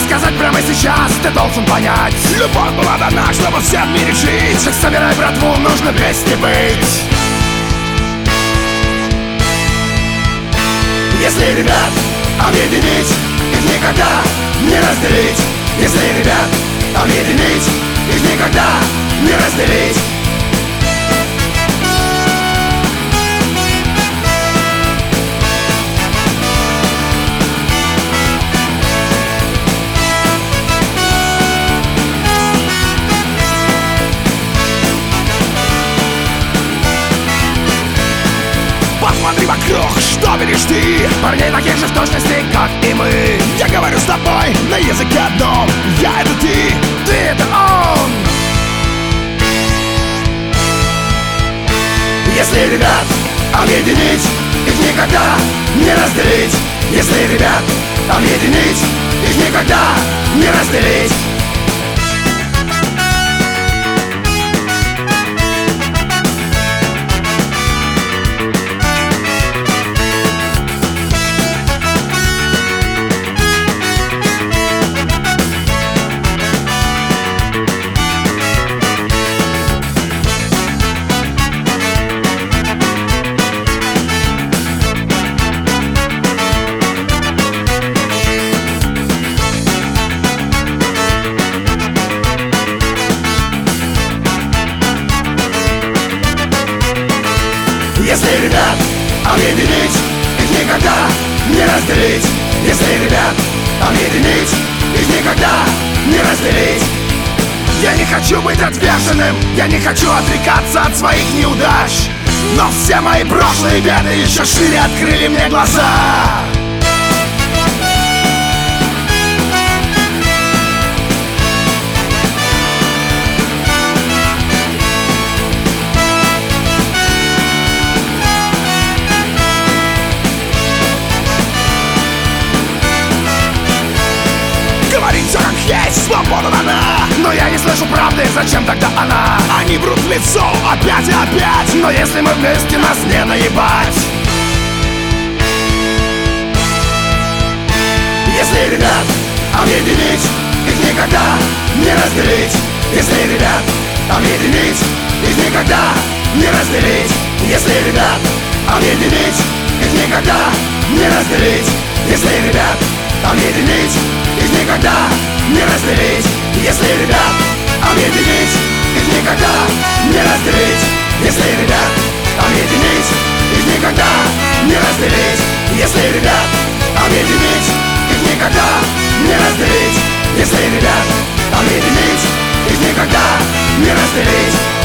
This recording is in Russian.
сказать прямо сейчас, ты должен понять: любовь была дана, чтобы все в мире жить. Так собирай братву, нужно вместе быть. Если ребят объединить, их никогда не разделить. Если ребят объединить, их никогда не разделить. Посмотри вокруг, что видишь ты? Парней таких же в точности, как и мы. Я говорю с тобой на языке одном. Я — это ты — это он. Если ребят объединить, их никогда не разделить. Если ребят объединить, их никогда не разделить. Если ребят объединить, их никогда не разделить. Если ребят объединить, их никогда не разделить. Я не хочу быть отверженным, я не хочу отрекаться от своих неудач, но все мои прошлые беды еще шире открыли мне глаза. говорить все как есть, свобода дана. Но я не слышу правды, зачем тогда она? Они врут в лицо опять и опять. Но если мы вместе, нас не наебать. Если ребят объединить, их никогда не разделить. Если ребят объединить, их никогда не разделить. Если ребят объединить, их никогда не разделить. Если ребят объединить, их никогда не разделить. Если ребят объединить, их никогда не разделить. Если ребят объединить, их никогда не разделить. Если ребят объединить, их никогда не разделить. Если ребят объединить, их никогда не разделить.